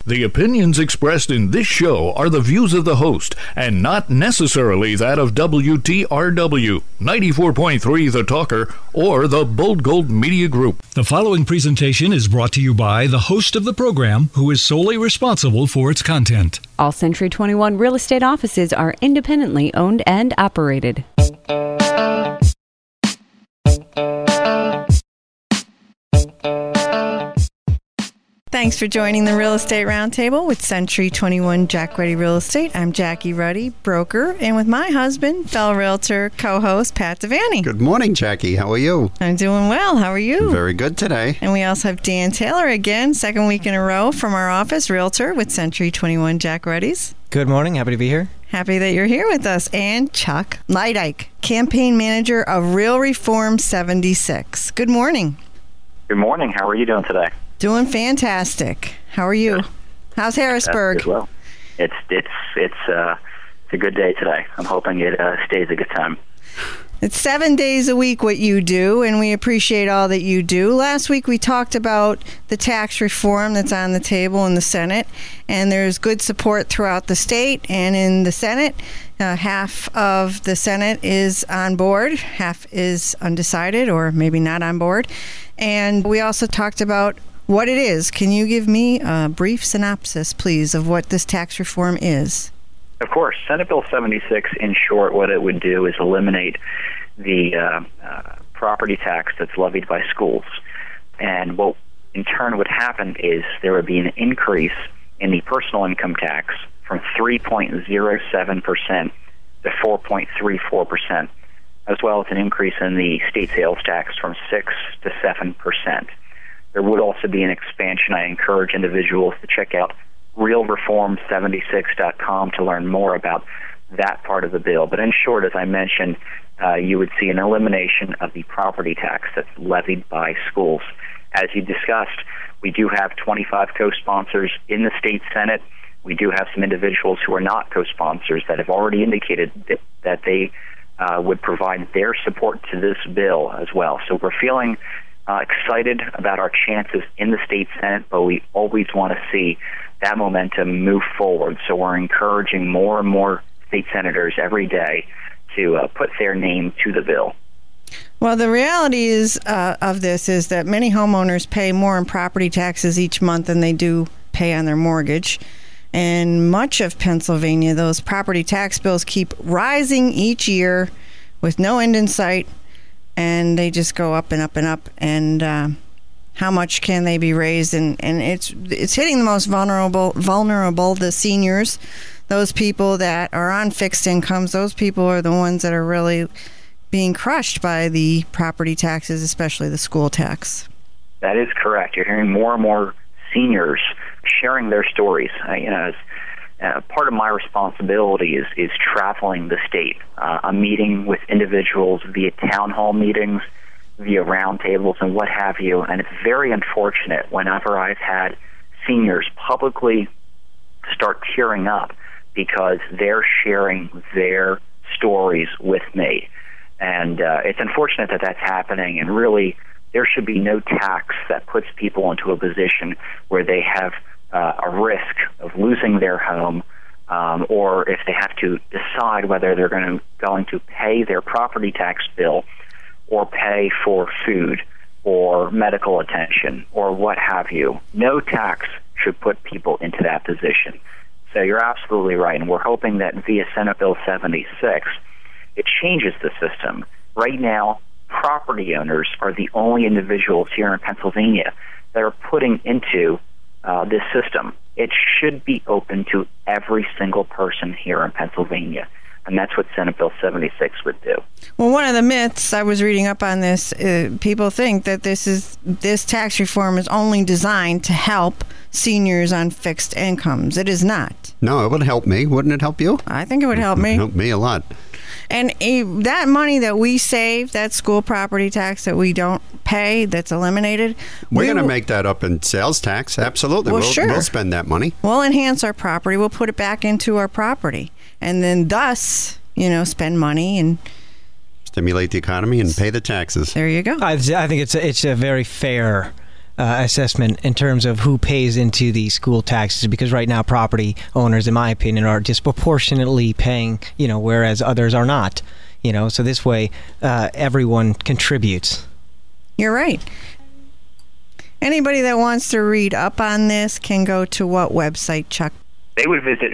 The opinions expressed in this show are the views of the host and not necessarily that of WTRW, 94.3 The Talker, or the Bold Gold Media Group. The following presentation is brought to you by the host of the program, who is solely responsible for its content. All Century 21 real estate offices are independently owned and operated. Thanks for joining the Real Estate Roundtable with Century 21 Jack Ruddy Real Estate. I'm Jackie Ruddy, broker, and with my husband, fellow realtor, co-host Pat Devaney. Good morning, Jackie. How are you? I'm doing well. How are you? Very good today. And we also have Dan Taylor again, second week in a row from our office, realtor with Century 21 Jack Ruddy's. Good morning. Happy to be here. Happy that you're here with us. And Chuck Leidyke, campaign manager of Real Reform 76. Good morning. Good morning. How are you doing today? Doing fantastic. How are you? How's Harrisburg? As well. It's a good day today. I'm hoping it stays a good time. It's 7 days a week what you do, and we appreciate all that you do. Last week we talked about the tax reform that's on the table in the Senate, and there's good support throughout the state and in the Senate. Half of the Senate is on board, half is undecided or maybe not on board. And we also talked about what it is. Can you give me a brief synopsis, please, of what this tax reform is? Of course. Senate Bill 76, in short, what it would do is eliminate the property tax that's levied by schools. And what in turn would happen is there would be an increase in the personal income tax from 3.07% to 4.34%, as well as an increase in the state sales tax from 6 to 7%. There would also be an expansion. I encourage individuals to check out realreform76.com to learn more about that part of the bill. But in short, as I mentioned, you would see an elimination of the property tax that's levied by schools. As you discussed, we do have 25 co-sponsors in the state Senate. We do have some individuals who are not co-sponsors that have already indicated that they would provide their support to this bill as well. So we're feeling excited about our chances in the state Senate, but we always want to see that momentum move forward. So we're encouraging more and more state senators every day to put their name to the bill. Well, the reality is of this is that many homeowners pay more in property taxes each month than they do pay on their mortgage. And much of Pennsylvania, those property tax bills keep rising each year with no end in sight. And they just go up and up and up. And how much can they be raised? And it's hitting the most vulnerable, the seniors, those people that are on fixed incomes. Those people are the ones that are really being crushed by the property taxes, especially the school tax. That is correct. You're hearing more and more seniors sharing their stories. Part of my responsibility is traveling the state. I'm meeting with individuals via town hall meetings, via roundtables, and what have you. And it's very unfortunate whenever I've had seniors publicly start tearing up because they're sharing their stories with me. And it's unfortunate that that's happening. And really, there should be no tax that puts people into a position where they have a risk of losing their home, or if they have to decide whether they're going to pay their property tax bill or pay for food or medical attention or what have you. No tax should put people into that position. So you're absolutely right, and we're hoping that via Senate Bill 76, it changes the system. Right now, property owners are the only individuals here in Pennsylvania that are putting into this system. It should be open to every single person here in Pennsylvania, and that's what Senate Bill 76 would do. Well, one of the myths I was reading up on this, people think that this tax reform is only designed to help seniors on fixed incomes. It is not. No, it would help me. Wouldn't it help you? I think it would help me. Help me a lot. And that money that we save, that school property tax that we don't pay, that's eliminated. We're going to make that up in sales tax. Absolutely. Well, sure. We'll spend that money. We'll enhance our property. We'll put it back into our property. And then thus, spend money and stimulate the economy and pay the taxes. There you go. I think it's a very fair assessment in terms of who pays into the school taxes, because right now property owners, in my opinion, are disproportionately paying, whereas others are not. So this way everyone contributes. You're right. Anybody that wants to read up on this can go to what website, Chuck? They would visit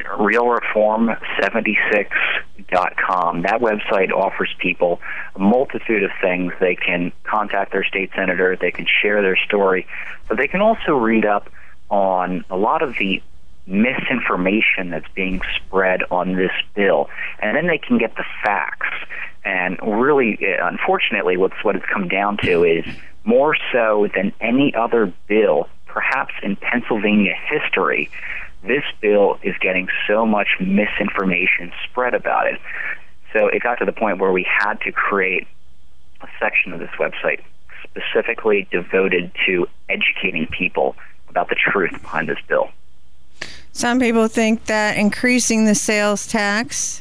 realreform76.com. That website offers people a multitude of things. They can contact their state senator, they can share their story, but they can also read up on a lot of the misinformation that's being spread on this bill, and then they can get the facts. And really, unfortunately, what it's come down to is more so than any other bill, perhaps in Pennsylvania history, this bill is getting so much misinformation spread about it. So it got to the point where we had to create a section of this website specifically devoted to educating people about the truth behind this bill. Some people think that increasing the sales tax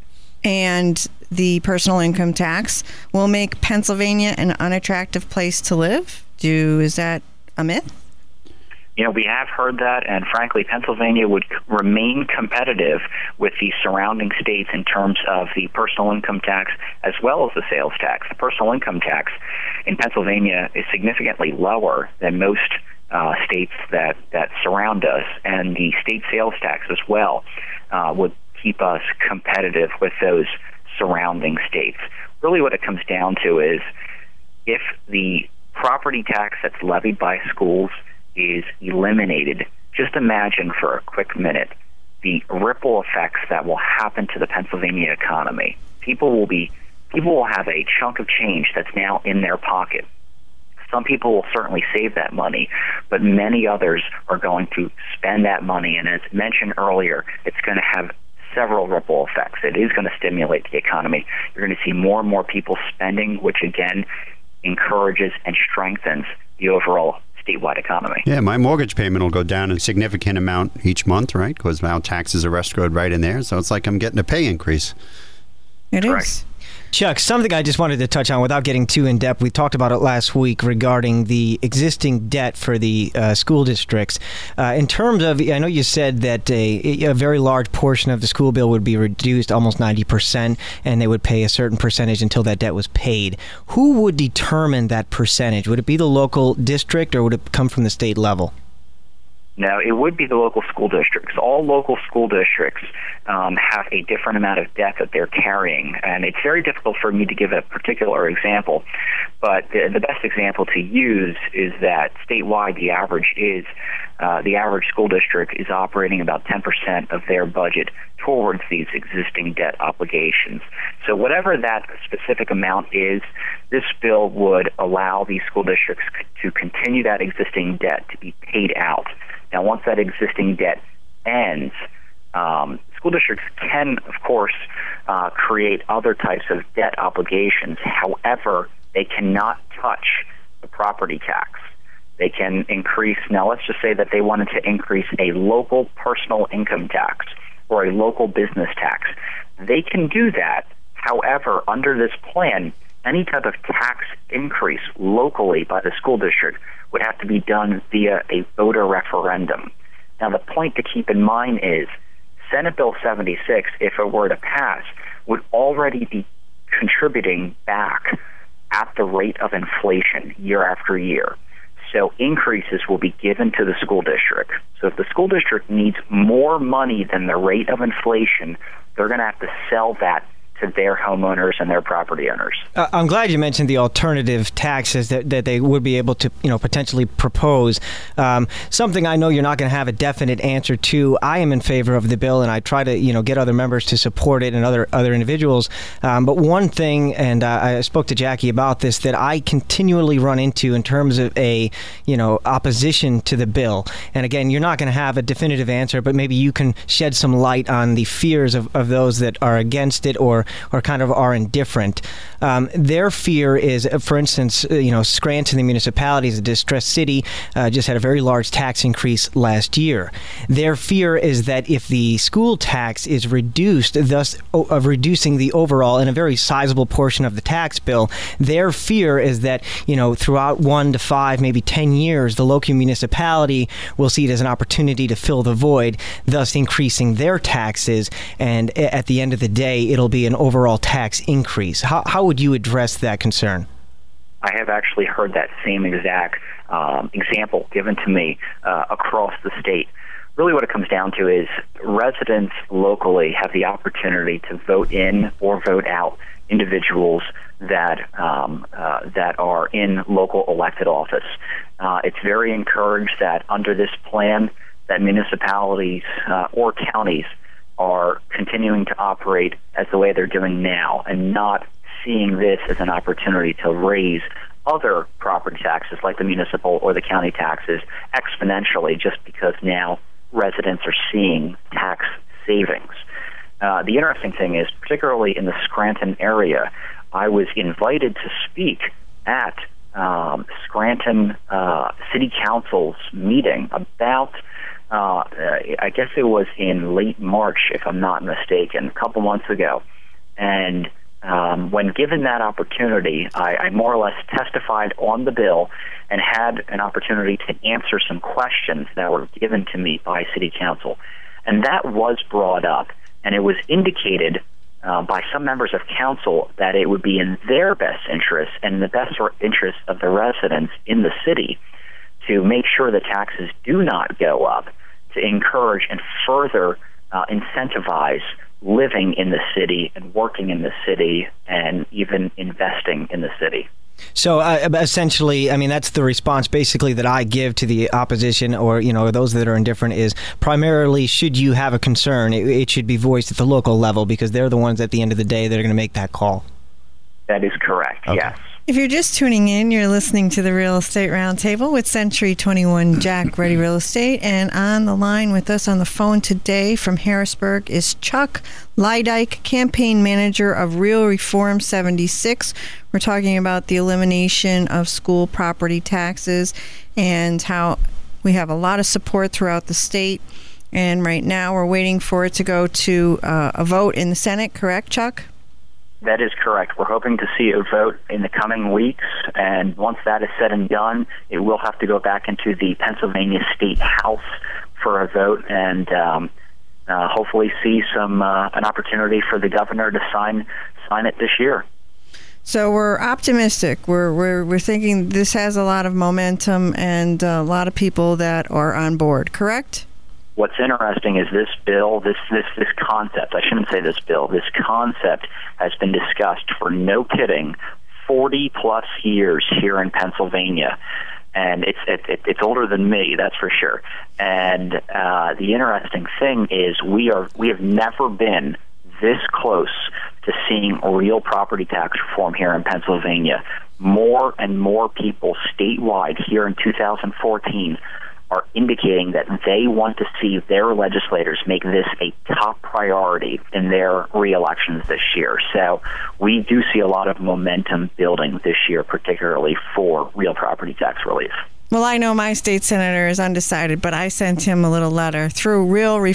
and the personal income tax will make Pennsylvania an unattractive place to live. Is that a myth? We have heard that, and frankly, Pennsylvania would remain competitive with the surrounding states in terms of the personal income tax as well as the sales tax. The personal income tax in Pennsylvania is significantly lower than most states that surround us, and the state sales tax as well would keep us competitive with those surrounding states. Really what it comes down to is if the property tax that's levied by schools is eliminated, just imagine for a quick minute the ripple effects that will happen to the Pennsylvania economy. People will have a chunk of change that's now in their pocket. Some people will certainly save that money, but many others are going to spend that money, and as mentioned earlier, it's going to have several ripple effects. It is going to stimulate the economy. You're going to see more and more people spending, which again encourages and strengthens the overall statewide economy. Yeah, my mortgage payment will go down a significant amount each month, right? Because now taxes are escrowed right in there. So it's like I'm getting a pay increase. It Correct. is. Chuck, something I just wanted to touch on without getting too in-depth. We talked about it last week regarding the existing debt for the school districts. In terms of, I know you said that a very large portion of the school bill would be reduced, almost 90%, and they would pay a certain percentage until that debt was paid. Who would determine that percentage? Would it be the local district, or would it come from the state level? No, it would be the local school districts. All local school districts have a different amount of debt that they're carrying, and it's very difficult for me to give a particular example, but the best example to use is that statewide the average school district is operating about 10% of their budget towards these existing debt obligations. So whatever that specific amount is, this bill would allow these school districts to continue that existing debt to be paid out. Now, once that existing debt ends, school districts can, of course, create other types of debt obligations. However, they cannot touch the property tax. They can increase, now let's just say that they wanted to increase a local personal income tax or a local business tax. They can do that. However, under this plan, any type of tax increase locally by the school district would have to be done via a voter referendum. Now, the point to keep in mind is Senate Bill 76, if it were to pass, would already be contributing back at the rate of inflation year after year. So increases will be given to the school district. So if the school district needs more money than the rate of inflation, they're going to have to sell that to their homeowners and their property owners. I'm glad you mentioned the alternative taxes that they would be able to, potentially propose. Something I know you're not going to have a definite answer to. I am in favor of the bill, and I try to, get other members to support it and other individuals. But one thing, and I spoke to Jackie about this, that I continually run into in terms of a, opposition to the bill. And again, you're not going to have a definitive answer, but maybe you can shed some light on the fears of those that are against it, or or kind of are indifferent. Their fear is, for instance, Scranton, the municipality, is a distressed city, just had a very large tax increase last year. Their fear is that if the school tax is reduced, thus reducing the overall and a very sizable portion of the tax bill, their fear is that, throughout 1 to 5, maybe 10 years, the local municipality will see it as an opportunity to fill the void, thus increasing their taxes, and at the end of the day, it'll be an overall tax increase. How would you address that concern? I have actually heard that same exact example given to me across the state. Really what it comes down to is residents locally have the opportunity to vote in or vote out individuals that are in local elected office. It's very encouraged that under this plan that municipalities or counties are continuing to operate as the way they're doing now and not seeing this as an opportunity to raise other property taxes like the municipal or the county taxes exponentially just because now residents are seeing tax savings. The interesting thing is, particularly in the Scranton area, I was invited to speak at Scranton City Council's meeting about, I guess it was in late March, if I'm not mistaken, a couple months ago. And when given that opportunity, I more or less testified on the bill and had an opportunity to answer some questions that were given to me by City Council. And that was brought up, and it was indicated by some members of council that it would be in their best interest and the best interest of the residents in the city to make sure that taxes do not go up, to encourage and further incentivize living in the city and working in the city and even investing in the city. So essentially, I mean, that's the response basically that I give to the opposition or, those that are indifferent is primarily, should you have a concern, it should be voiced at the local level because they're the ones at the end of the day that are going to make that call. That is correct, okay. Yes. If you're just tuning in, you're listening to the Real Estate Roundtable with Century 21 Jack Ready Real Estate. And on the line with us on the phone today from Harrisburg is Chuck Lydyke, campaign manager of Real Reform 76. We're talking about the elimination of school property taxes and how we have a lot of support throughout the state. And right now we're waiting for it to go to a vote in the Senate, correct, Chuck? That is correct. We're hoping to see a vote in the coming weeks, and once that is said and done, it will have to go back into the Pennsylvania State House for a vote, and hopefully see an opportunity for the governor to sign it this year. So we're optimistic. We're thinking this has a lot of momentum and a lot of people that are on board. Correct? What's interesting is this bill, this concept, I shouldn't say this bill, this concept has been discussed for, no kidding, 40-plus years here in Pennsylvania. And it's older than me, that's for sure. And the interesting thing is we have never been this close to seeing real property tax reform here in Pennsylvania. More and more people statewide here in 2014 are indicating that they want to see their legislators make this a top priority in their re-elections this year. So we do see a lot of momentum building this year, particularly for real property tax relief. Well, I know my state senator is undecided, but I sent him a little letter through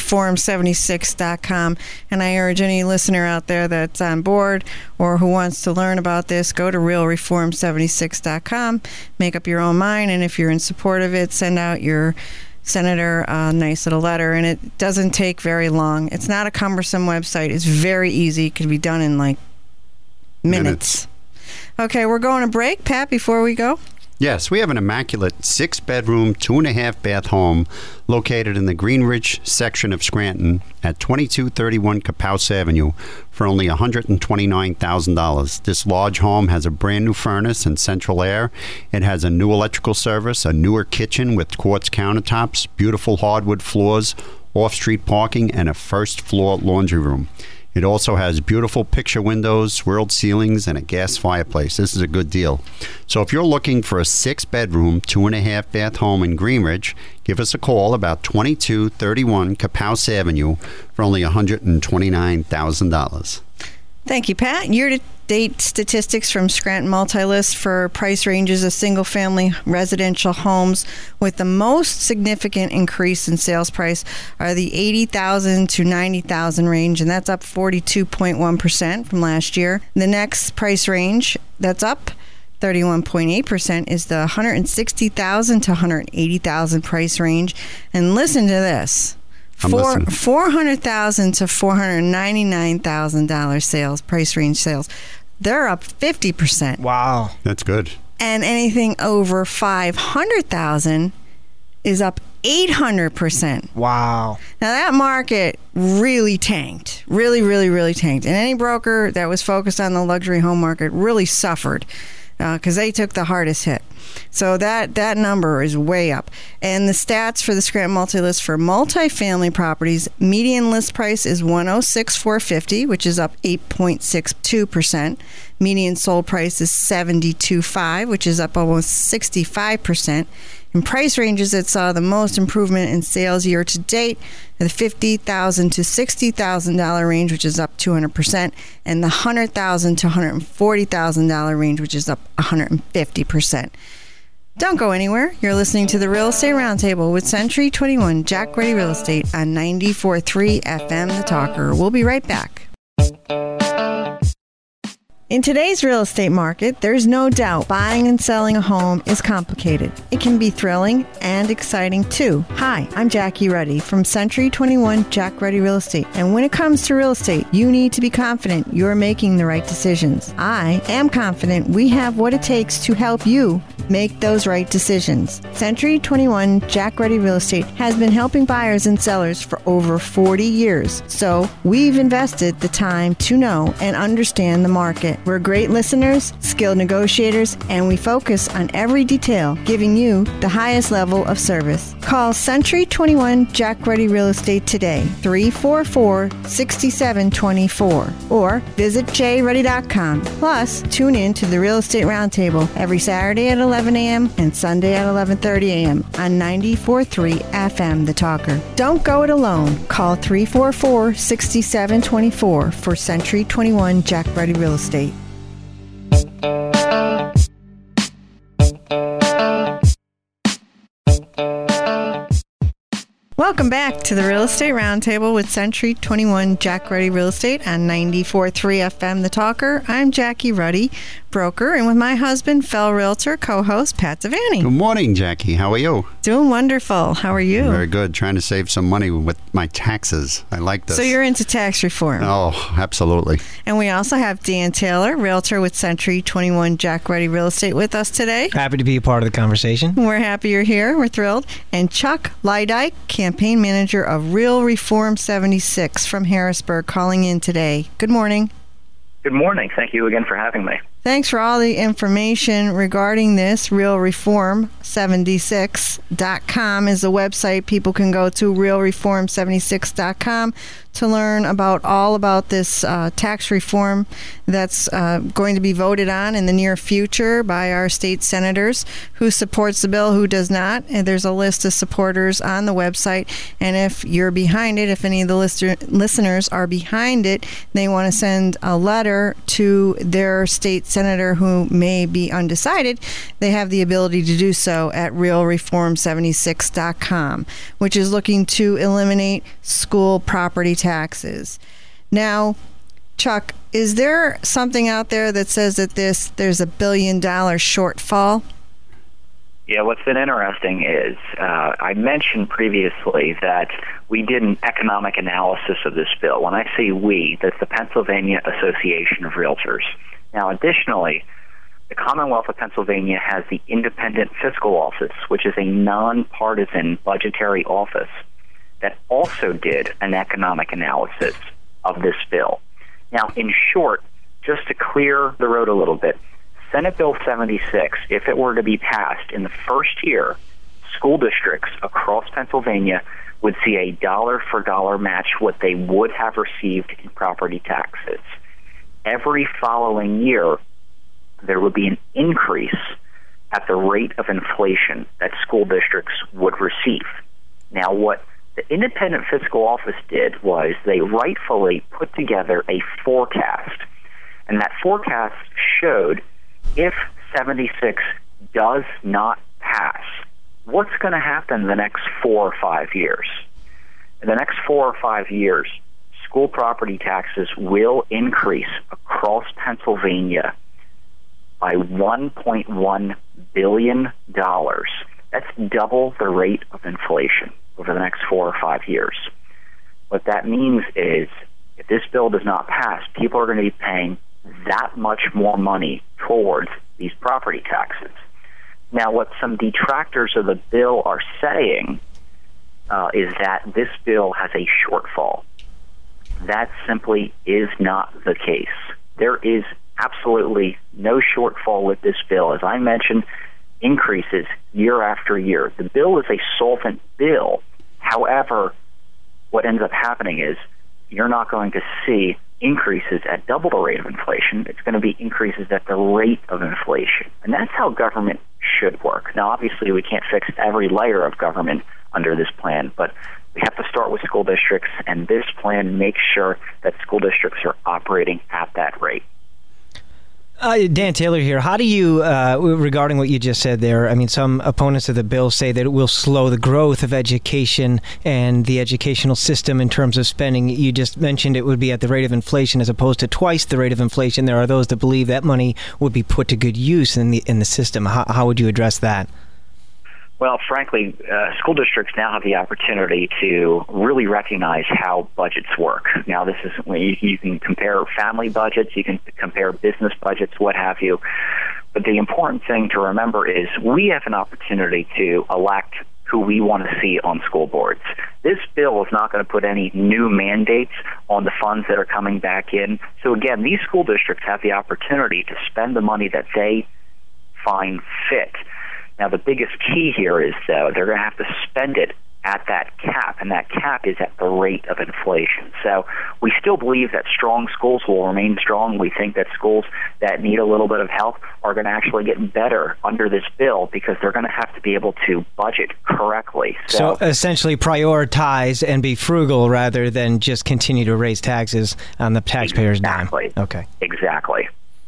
realreform76.com, and I urge any listener out there that's on board or who wants to learn about this, go to realreform76.com, make up your own mind, and if you're in support of it, send out your senator a nice little letter, and it doesn't take very long. It's not a cumbersome website. It's very easy. It can be done in like minutes. Okay, we're going to break. Pat, before we go? Yes, we have an immaculate 6-bedroom, 2.5-bath home located in the Greenridge section of Scranton at 2231 Capouse Avenue for only $129,000. This large home has a brand new furnace and central air. It has a new electrical service, a newer kitchen with quartz countertops, beautiful hardwood floors, off-street parking, and a first-floor laundry room. It also has beautiful picture windows, swirled ceilings, and a gas fireplace. This is a good deal. So if you're looking for a 6-bedroom, 2.5-bath home in Greenridge, give us a call about 2231 Capouse Avenue for only $129,000. Thank you, Pat. Year-to-date statistics from Scranton Multilist for price ranges of single-family residential homes with the most significant increase in sales price are the $80,000 to $90,000 range, and that's up 42.1% from last year. The next price range that's up 31.8% is the $160,000 to $180,000 price range. And listen to this. $400,000 to $499,000 sales, price range sales. They're up 50%. Wow. That's good. And anything over $500,000 is up 800%. Wow. Now that market really tanked. Really tanked. And any broker that was focused on the luxury home market really suffered because they took the hardest hit. So that number is way up. And the stats for the Scranton Multilist for multifamily properties, median list price is $106,450, which is up 8.62%. Median sold price is $72,500, which is up almost 65%. And price ranges that saw the most improvement in sales year to date are the $50,000 to $60,000 range, which is up 200%, and the $100,000 to $140,000 range, which is up 150%. Don't go anywhere. You're listening to the Real Estate Roundtable with Century 21 Jack Ready Real Estate on 94.3 FM The Talker. We'll be right back. In today's real estate market, there's no doubt buying and selling a home is complicated. It can be thrilling and exciting too. Hi, I'm Jackie Ruddy from Century 21 Jack Ruddy Real Estate. And when it comes to real estate, you need to be confident you're making the right decisions. I am confident we have what it takes to help you make those right decisions. Century 21 Jack Ruddy Real Estate has been helping buyers and sellers for over 40 years. So we've invested the time to know and understand the market. We're great listeners, skilled negotiators, and we focus on every detail, giving you the highest level of service. Call Century 21 Jack Ruddy Real Estate today, 344-6724, or visit jruddy.com. Plus, tune in to the Real Estate Roundtable every Saturday at 11 a.m. and Sunday at 11:30 a.m. on 94.3 FM The Talker. Don't go it alone. Call 344-6724 for Century 21 Jack Ruddy Real Estate. Welcome back to the Real Estate Roundtable with Century 21 Jack Ruddy Real Estate on 94.3 FM The Talker. I'm Jackie Ruddy, broker, and with my husband, fellow realtor, co-host Pat Devaney. Good morning, Jackie. How are you? Doing wonderful. How are you? Very good. Trying to save some money with my taxes. I like this. So you're into tax reform. Oh, absolutely. And we also have Dan Taylor, realtor with Century 21 Jack Ruddy Real Estate with us today. Happy to be a part of the conversation. We're happy you're here. We're thrilled. And Chuck Lydyke, campaign manager of Real Reform 76 from Harrisburg, calling in today. Good morning. Good morning. Thank you again for having me. Thanks for all the information regarding this. RealReform76.com is the website people can go to, RealReform76.com, to learn all about this tax reform that's going to be voted on in the near future by our state senators. Who supports the bill, who does not. And there's a list of supporters on the website. And if you're behind it, if any of the listeners are behind it, they want to send a letter to their state senator who may be undecided, they have the ability to do so at realreform76.com, which is looking to eliminate school property taxes. Now, Chuck, is there something out there that says that there's $1 billion shortfall? Yeah, what's been interesting is I mentioned previously that we did an economic analysis of this bill. When I say we, that's the Pennsylvania Association of Realtors. Now, additionally, the Commonwealth of Pennsylvania has the Independent Fiscal Office, which is a nonpartisan budgetary office that also did an economic analysis of this bill. Now, in short, just to clear the road a little bit, Senate Bill 76, if it were to be passed in the first year, school districts across Pennsylvania would see a dollar-for-dollar match what they would have received in property taxes. Every following year, there would be an increase at the rate of inflation that school districts would receive. Now, what the Independent Fiscal Office did was they rightfully put together a forecast And that forecast showed if 76 does not pass, what's going to happen in the next 4 or 5 years? In the next 4 or 5 years, school property taxes will increase across Pennsylvania by $1.1 billion. That's double the rate of inflation over the next 4 or 5 years. What that means is, if this bill does not pass, people are going to be paying that much more money towards these property taxes. Now, what some detractors of the bill are saying is that this bill has a shortfall. That simply is not the case. There is absolutely no shortfall with this bill. As I mentioned, increases year after year. The bill is a solvent bill. However, what ends up happening is you're not going to see increases at double the rate of inflation. It's going to be increases at the rate of inflation. And that's how government should work. Now, obviously, we can't fix every layer of government under this plan, but we have to start with school districts, and this plan makes sure that school districts are operating at that rate. Dan Taylor here. How do you, regarding what you just said there, I mean, some opponents of the bill say that it will slow the growth of education and the educational system in terms of spending. You just mentioned it would be at the rate of inflation as opposed to twice the rate of inflation. There are those that believe that money would be put to good use in the system. How would you address that? Well, frankly, school districts now have the opportunity to really recognize how budgets work. Now, this is when you can compare family budgets, you can compare business budgets, what have you. But the important thing to remember is we have an opportunity to elect who we want to see on school boards. This bill is not going to put any new mandates on the funds that are coming back in. So again, these school districts have the opportunity to spend the money that they find fit. Now, the biggest key here is, though, they're going to have to spend it at that cap, and that cap is at the rate of inflation. So we still believe that strong schools will remain strong. We think that schools that need a little bit of help are going to actually get better under this bill because they're going to have to be able to budget correctly. So essentially prioritize and be frugal rather than just continue to raise taxes on the taxpayer's dime. Okay. Exactly.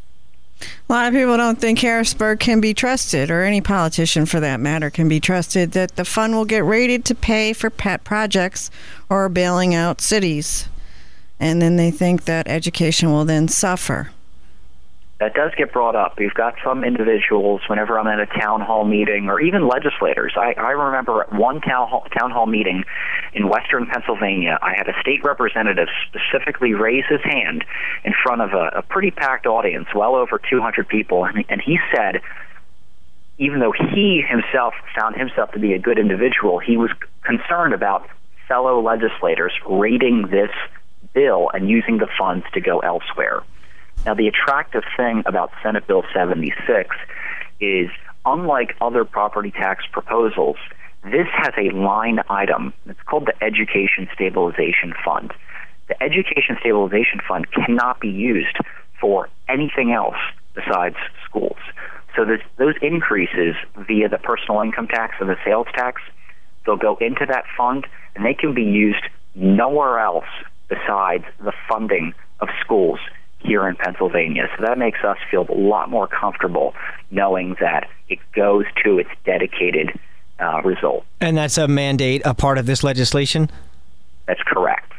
A lot of people don't think Harrisburg can be trusted, or any politician for that matter can be trusted, that the fund will get rated to pay for pet projects or bailing out cities. And then they think that education will then suffer. That does get brought up. We've got some individuals, whenever I'm at a town hall meeting, or even legislators. I remember at one town hall meeting in western Pennsylvania, I had a state representative specifically raise his hand in front of a pretty packed audience, well over 200 people, and he said, even though he himself found himself to be a good individual, he was concerned about fellow legislators rating this bill and using the funds to go elsewhere. Now, the attractive thing about Senate Bill 76 is, unlike other property tax proposals, this has a line item. It's called the Education Stabilization Fund. The Education Stabilization Fund cannot be used for anything else besides schools. So those increases via the personal income tax and the sales tax, they'll go into that fund, and they can be used nowhere else besides the funding of schools here in Pennsylvania. So that makes us feel a lot more comfortable knowing that it goes to its dedicated result. And that's a mandate, a part of this legislation? That's correct.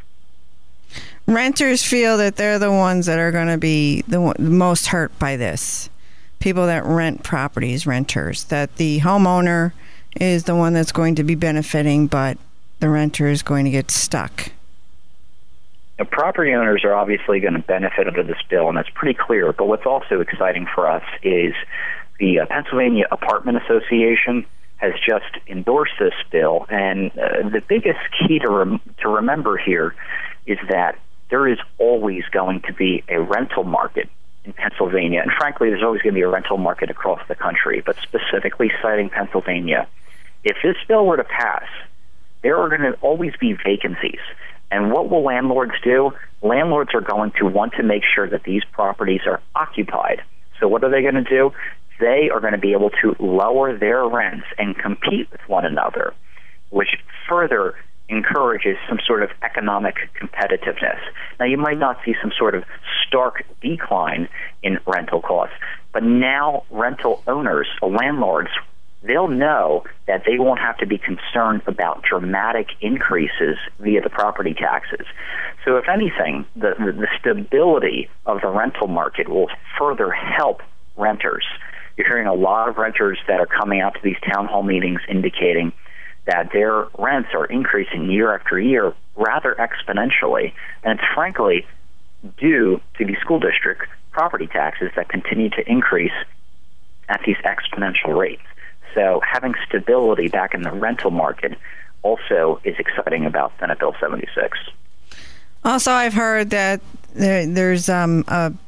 Renters feel that they're the ones that are going to be the most hurt by this. People that rent properties, renters, that the homeowner is the one that's going to be benefiting, but the renter is going to get stuck. Now, property owners are obviously going to benefit under this bill, and that's pretty clear. But what's also exciting for us is the Pennsylvania Apartment Association has just endorsed this bill, and the biggest key to remember here is that there is always going to be a rental market in Pennsylvania, and frankly, there's always going to be a rental market across the country, but specifically citing Pennsylvania. If this bill were to pass, there are going to always be vacancies. And what will landlords do? Landlords are going to want to make sure that these properties are occupied. So what are they going to do? They are going to be able to lower their rents and compete with one another, which further encourages some sort of economic competitiveness. Now, you might not see some sort of stark decline in rental costs, but now rental owners, landlords, they'll know that they won't have to be concerned about dramatic increases via the property taxes. So if anything, the stability of the rental market will further help renters. You're hearing a lot of renters that are coming out to these town hall meetings indicating that their rents are increasing year after year rather exponentially, and it's frankly due to the school district property taxes that continue to increase at these exponential rates. So having stability back in the rental market also is exciting about Senate Bill 76. Also, I've heard that there's an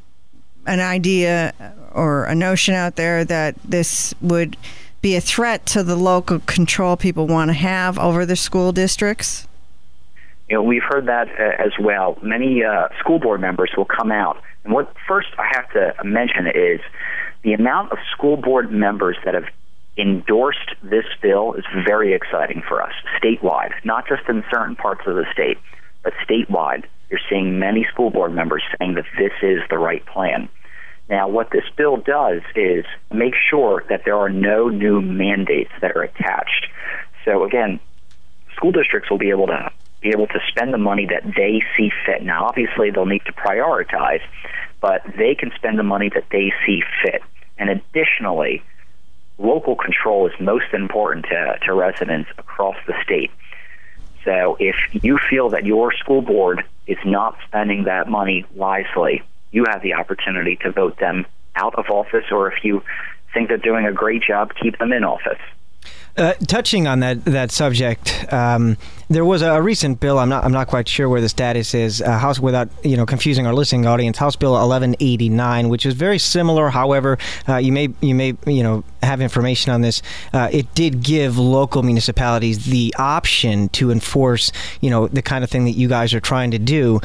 idea or a notion out there that this would be a threat to the local control people want to have over the school districts. We've heard that as well. Many school board members will come out. And what first I have to mention is the amount of school board members that have endorsed this bill is very exciting for us statewide, not just in certain parts of the state, but statewide. You're seeing many school board members saying that this is the right plan. Now, what this bill does is make sure that there are no new mandates that are attached. So again, school districts will be able to spend the money that they see fit. Now, obviously, they'll need to prioritize, but they can spend the money that they see fit. And additionally, local control is most important to residents across the state. So if you feel that your school board is not spending that money wisely, you have the opportunity to vote them out of office, or if you think they're doing a great job, keep them in office. Touching on that subject, there was a recent bill. I'm not quite sure where the status is. House, without confusing our listening audience, House Bill 1189, which is very similar. However, you may have information on this. It did give local municipalities the option to enforce the kind of thing that you guys are trying to do.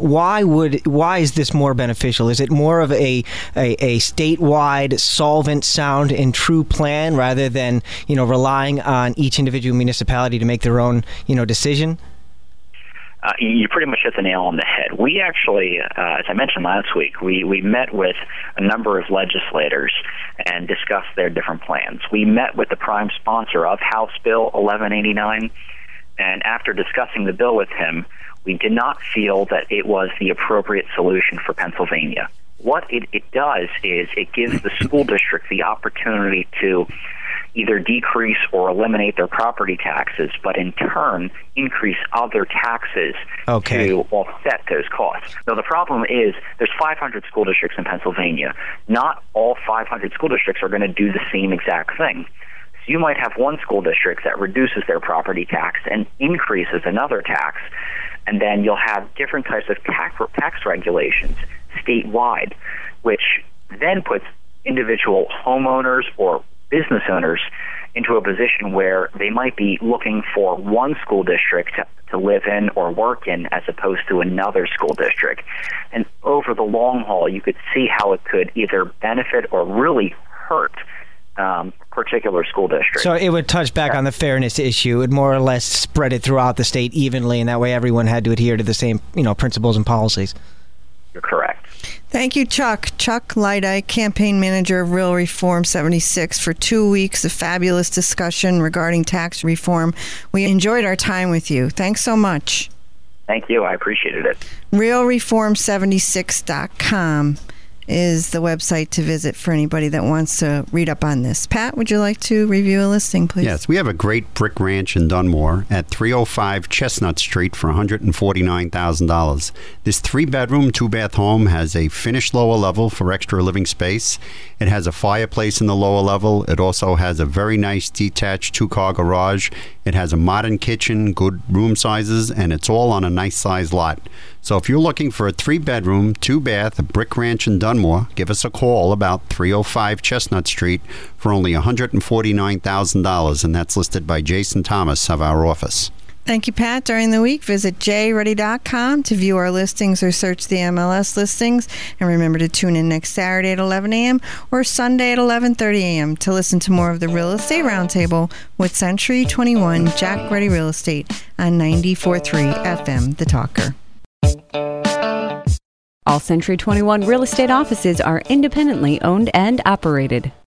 Why is this more beneficial? Is it more of a statewide, solvent, sound, and true plan rather than relying on each individual municipality to make their own decision? You pretty much hit the nail on the head. We actually, as I mentioned last week, we met with a number of legislators and discussed their different plans. We met with the prime sponsor of House Bill 1189, and after discussing the bill with him, we did not feel that it was the appropriate solution for Pennsylvania. What it does is it gives the school district the opportunity to either decrease or eliminate their property taxes, but in turn increase other taxes to offset those costs. Now, the problem is there's 500 school districts in Pennsylvania. Not all 500 school districts are going to do the same exact thing. So you might have one school district that reduces their property tax and increases another tax, and then you'll have different types of tax regulations statewide, which then puts individual homeowners or business owners into a position where they might be looking for one school district to live in or work in as opposed to another school district. And over the long haul, you could see how it could either benefit or really hurt particular school districts. So it would touch back on the fairness issue. It would more or less spread it throughout the state evenly, and that way everyone had to adhere to the same principles and policies. You're correct. Thank you, Chuck. Chuck Leidike, campaign manager of Real Reform 76, for 2 weeks of fabulous discussion regarding tax reform. We enjoyed our time with you. Thanks so much. Thank you. I appreciated it. RealReform76.com is the website to visit for anybody that wants to read up on this. Pat, would you like to review a listing, please? Yes, we have a great brick ranch in Dunmore at 305 Chestnut Street for $149,000. This 3-bedroom, 2-bath home has a finished lower level for extra living space. It has a fireplace in the lower level. It also has a very nice detached 2-car garage. It has a modern kitchen, good room sizes, and it's all on a nice sized lot. So if you're looking for a 3-bedroom, 2-bath, brick ranch in Dunmore, give us a call about 305 Chestnut Street for only $149,000, and that's listed by Jason Thomas of our office. Thank you, Pat. During the week, visit jready.com to view our listings or search the MLS listings. And remember to tune in next Saturday at 11 a.m. or Sunday at 11:30 a.m. to listen to more of the Real Estate Roundtable with Century 21 Jack Ready Real Estate on 94.3 FM, The Talker. All Century 21 real estate offices are independently owned and operated.